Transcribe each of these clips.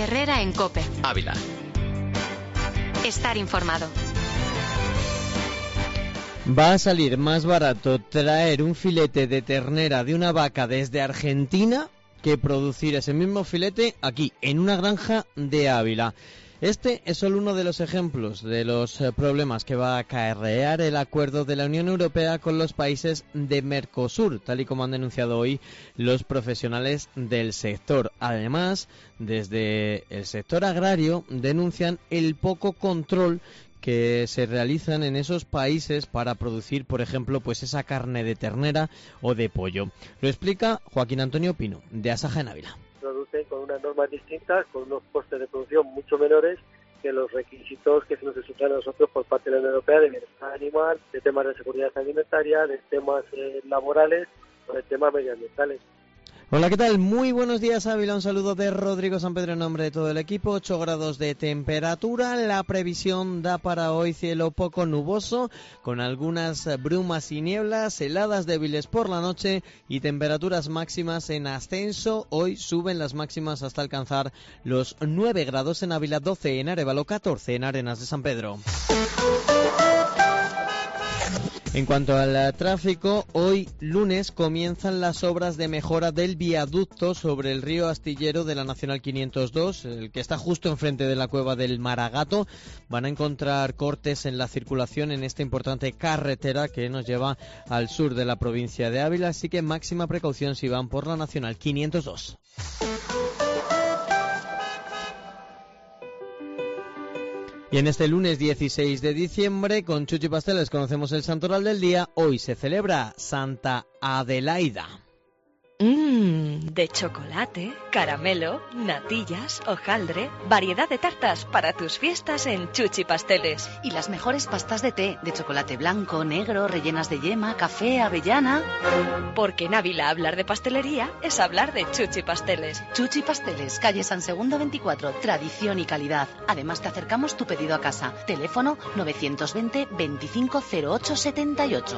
Herrera en COPE. Ávila. Estar informado. Va a salir más barato traer un filete de ternera de una vaca desde Argentina que producir ese mismo filete aquí, en una granja de Ávila. Este es solo uno de los ejemplos de los problemas que va a acarrear el acuerdo de la Unión Europea con los países de Mercosur, tal y como han denunciado hoy los profesionales del sector. Además, desde el sector agrario denuncian el poco control que se realizan en esos países para producir, por ejemplo, pues esa carne de ternera o de pollo. Lo explica Joaquín Antonio Pino, de Asaja en Ávila. Producen con unas normas distintas, con unos costes de producción mucho menores que los requisitos que se nos exigen a nosotros por parte de la Unión Europea de bienestar animal, de temas de seguridad alimentaria, de temas laborales o de temas medioambientales. Hola, ¿qué tal? Muy buenos días, Ávila. Un saludo de Rodrigo Sampedro en nombre de todo el equipo. 8 grados de temperatura. La previsión da para hoy cielo poco nuboso, con algunas brumas y nieblas, heladas débiles por la noche y temperaturas máximas en ascenso. Hoy suben las máximas hasta alcanzar los 9 grados en Ávila, 12 en Arévalo, 14 en Arenas de San Pedro. En cuanto al tráfico, hoy lunes comienzan las obras de mejora del viaducto sobre el río Astillero de la Nacional 502, el que está justo enfrente de la cueva del Maragato. Van a encontrar cortes en la circulación en esta importante carretera que nos lleva al sur de la provincia de Ávila, así que máxima precaución si van por la Nacional 502. Y en este lunes 16 de diciembre, con Chuchi Pasteles conocemos el santoral del día. Hoy se celebra Santa Adelaida. De chocolate, caramelo, natillas, hojaldre, variedad de tartas para tus fiestas en Chuchi Pasteles. Y las mejores pastas de té, de chocolate blanco, negro, rellenas de yema, café, avellana. Porque en Ávila hablar de pastelería es hablar de Chuchi Pasteles. Chuchi Pasteles, calle San Segundo 24, tradición y calidad. Además te acercamos tu pedido a casa. Teléfono 920 25 08 78.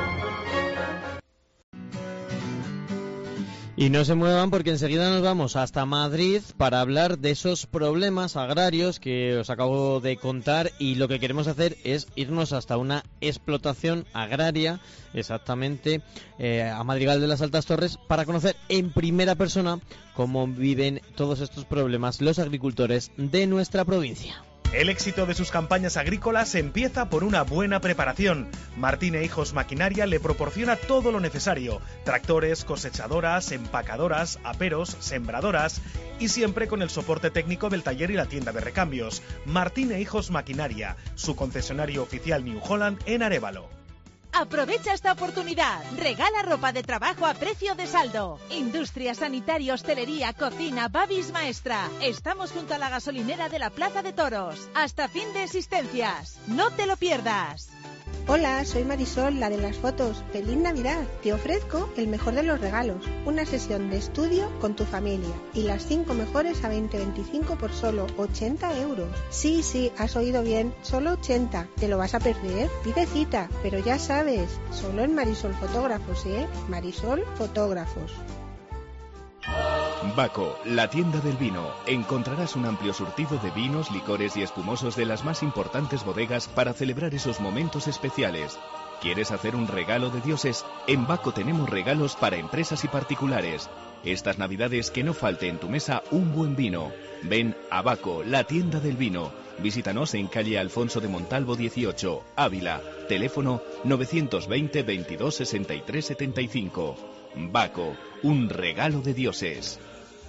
Y no se muevan porque enseguida nos vamos hasta Madrid para hablar de esos problemas agrarios que os acabo de contar, y lo que queremos hacer es irnos hasta una explotación agraria, exactamente a Madrigal de las Altas Torres, para conocer en primera persona cómo viven todos estos problemas los agricultores de nuestra provincia. El éxito de sus campañas agrícolas empieza por una buena preparación. Martín e Hijos Maquinaria le proporciona todo lo necesario: tractores, cosechadoras, empacadoras, aperos, sembradoras, y siempre con el soporte técnico del taller y la tienda de recambios. Martín e Hijos Maquinaria, su concesionario oficial New Holland en Arévalo. Aprovecha esta oportunidad. Regala ropa de trabajo a precio de saldo. Industria, sanitaria, hostelería, cocina, Babis Maestra. Estamos junto a la gasolinera de la Plaza de Toros. Hasta fin de existencias. No te lo pierdas. Hola, soy Marisol, la de las fotos. ¡Feliz Navidad! Te ofrezco el mejor de los regalos, una sesión de estudio con tu familia y las 5 mejores a 20-25 por solo 80 euros. Sí, has oído bien, solo 80. ¿Te lo vas a perder? Pide cita, pero ya sabes, solo en Marisol Fotógrafos, ¿eh? Marisol Fotógrafos. Baco, la tienda del vino. Encontrarás un amplio surtido de vinos, licores y espumosos de las más importantes bodegas para celebrar esos momentos especiales. ¿Quieres hacer un regalo de dioses? En Baco tenemos regalos para empresas y particulares. Estas navidades que no falte en tu mesa un buen vino. Ven a Baco, la tienda del vino. Visítanos en calle Alfonso de Montalvo 18, Ávila. Teléfono 920 22 63 75. Baco, un regalo de dioses.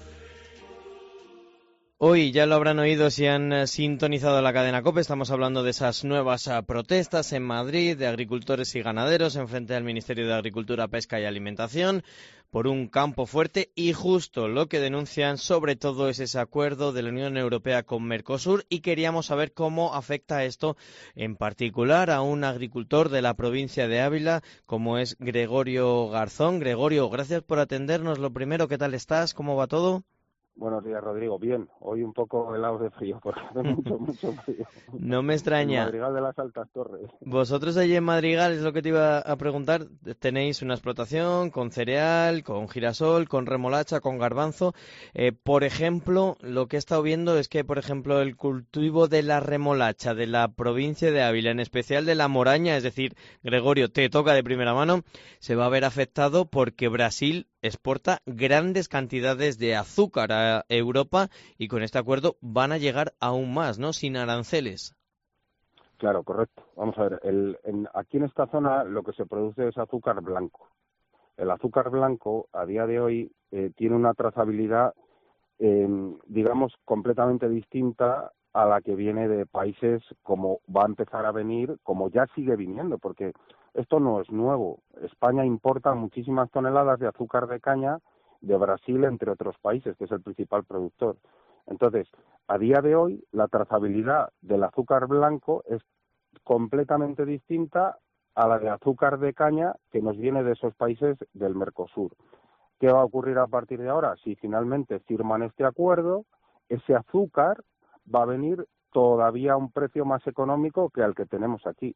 Hoy ya lo habrán oído si han sintonizado la cadena COPE. Estamos hablando de esas nuevas protestas en Madrid de agricultores y ganaderos en frente al Ministerio de Agricultura, Pesca y Alimentación por un campo fuerte, y justo lo que denuncian sobre todo es ese acuerdo de la Unión Europea con Mercosur, y queríamos saber cómo afecta esto en particular a un agricultor de la provincia de Ávila como es Gregorio Garzón. Gregorio, gracias por atendernos. Lo primero, ¿qué tal estás? ¿Cómo va todo? Buenos días, Rodrigo. Bien, hoy un poco helados de frío, porque hace mucho frío. No me extraña. En Madrigal de las Altas Torres. Vosotros allí en Madrigal, es lo que te iba a preguntar, tenéis una explotación con cereal, con girasol, con remolacha, con garbanzo. Por ejemplo, lo que he estado viendo es que, por ejemplo, el cultivo de la remolacha de la provincia de Ávila, en especial de la Moraña, es decir, Gregorio, te toca de primera mano, se va a ver afectado porque Brasil exporta grandes cantidades de azúcar a Europa y con este acuerdo van a llegar aún más, ¿no? Sin aranceles. Claro, correcto. Vamos a ver, aquí en esta zona lo que se produce es azúcar blanco. El azúcar blanco a día de hoy tiene una trazabilidad, digamos, completamente distinta a la que viene de países como va a empezar a venir, como ya sigue viniendo, porque esto no es nuevo. España importa muchísimas toneladas de azúcar de caña de Brasil, entre otros países, que es el principal productor. Entonces, a día de hoy, la trazabilidad del azúcar blanco es completamente distinta a la de azúcar de caña que nos viene de esos países del Mercosur. ¿Qué va a ocurrir a partir de ahora? Si finalmente firman este acuerdo, ese azúcar va a venir todavía a un precio más económico que al que tenemos aquí.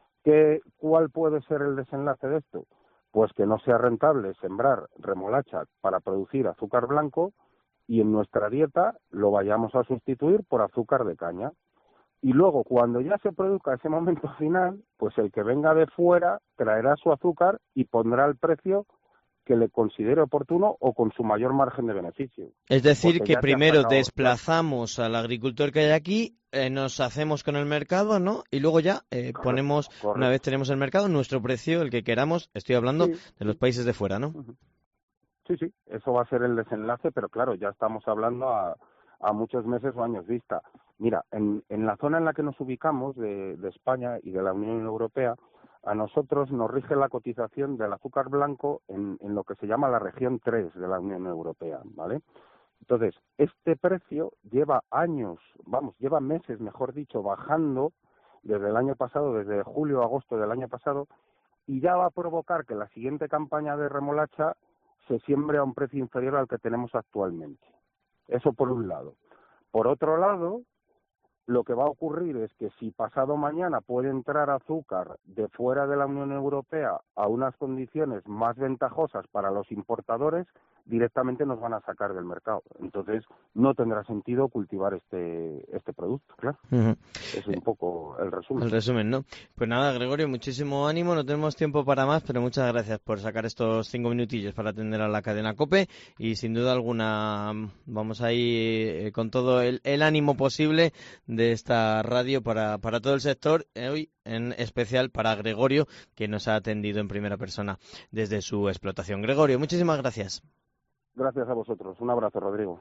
¿Cuál puede ser el desenlace de esto? Pues que no sea rentable sembrar remolacha para producir azúcar blanco y en nuestra dieta lo vayamos a sustituir por azúcar de caña. Y luego, cuando ya se produzca ese momento final, pues el que venga de fuera traerá su azúcar y pondrá el precio que le considere oportuno o con su mayor margen de beneficio. Es decir, que primero desplazamos al agricultor que hay aquí, nos hacemos con el mercado, ¿no? Y luego ya ponemos, una vez tenemos el mercado, nuestro precio, el que queramos. Estoy hablando de los países de fuera, ¿no? Sí, eso va a ser el desenlace, pero claro, ya estamos hablando a muchos meses o años vista. Mira, en la zona en la que nos ubicamos de España y de la Unión Europea, a nosotros nos rige la cotización del azúcar blanco en lo que se llama la región 3 de la Unión Europea, ¿vale? Entonces, este precio lleva lleva meses, mejor dicho, bajando desde el año pasado, desde julio a agosto del año pasado, y ya va a provocar que la siguiente campaña de remolacha se siembre a un precio inferior al que tenemos actualmente. Eso por un lado. Por otro lado, lo que va a ocurrir es que si pasado mañana puede entrar azúcar de fuera de la Unión Europea a unas condiciones más ventajosas para los importadores, directamente nos van a sacar del mercado. Entonces, no tendrá sentido cultivar este producto, claro. Es un poco el resumen. El resumen, ¿no? Pues nada, Gregorio, muchísimo ánimo. No tenemos tiempo para más, pero muchas gracias por sacar estos 5 minutillos para atender a la cadena COPE y sin duda alguna vamos ahí con todo el ánimo posible de esta radio para todo el sector, hoy en especial para Gregorio, que nos ha atendido en primera persona desde su explotación. Gregorio, muchísimas gracias. Gracias a vosotros. Un abrazo, Rodrigo.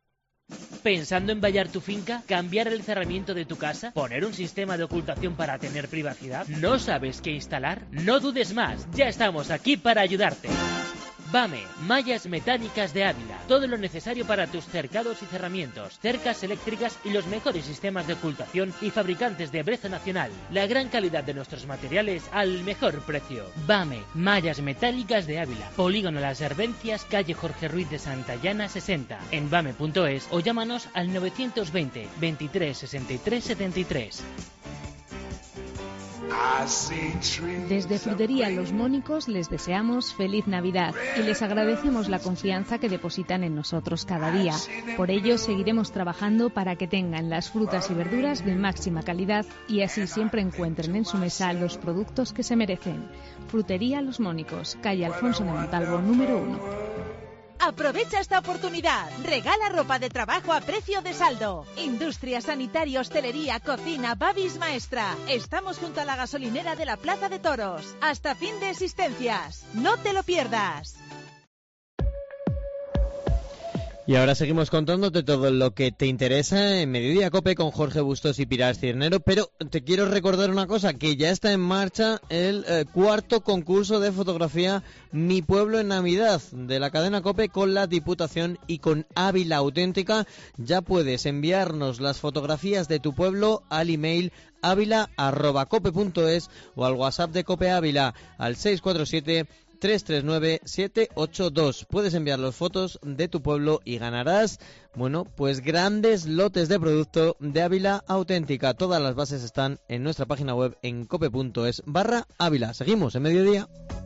¿Pensando en vallar tu finca? ¿Cambiar el cerramiento de tu casa? ¿Poner un sistema de ocultación para tener privacidad? ¿No sabes qué instalar? No dudes más, ya estamos aquí para ayudarte. BAME, Mallas Metálicas de Ávila. Todo lo necesario para tus cercados y cerramientos, cercas eléctricas y los mejores sistemas de ocultación y fabricantes de brezo nacional. La gran calidad de nuestros materiales al mejor precio. BAME, Mallas Metálicas de Ávila. Polígono Las Herbencias, calle Jorge Ruiz de Santayana 60. En bame.es o llámanos al 920 23 63 73. Desde Frutería Los Mónicos les deseamos feliz Navidad y les agradecemos la confianza que depositan en nosotros cada día. Por ello seguiremos trabajando para que tengan las frutas y verduras de máxima calidad y así siempre encuentren en su mesa los productos que se merecen. Frutería Los Mónicos, calle Alfonso de Montalvo, número 1. Aprovecha esta oportunidad. Regala ropa de trabajo a precio de saldo. Industria, sanitaria, hostelería, cocina, Babis Maestra. Estamos junto a la gasolinera de la Plaza de Toros. Hasta fin de existencias. No te lo pierdas. Y ahora seguimos contándote todo lo que te interesa en Mediodía Cope con Jorge Bustos y Pilar Cirnero, pero te quiero recordar una cosa, que ya está en marcha el cuarto concurso de fotografía Mi Pueblo en Navidad de la cadena Cope con la Diputación y con Ávila Auténtica. Ya puedes enviarnos las fotografías de tu pueblo al email avila@cope.es o al WhatsApp de Cope Ávila al 647 609-782. Puedes enviar las fotos de tu pueblo y ganarás, bueno, pues grandes lotes de producto de Ávila auténtica. Todas las bases están en nuestra página web en cope.es/Ávila. Seguimos en Mediodía.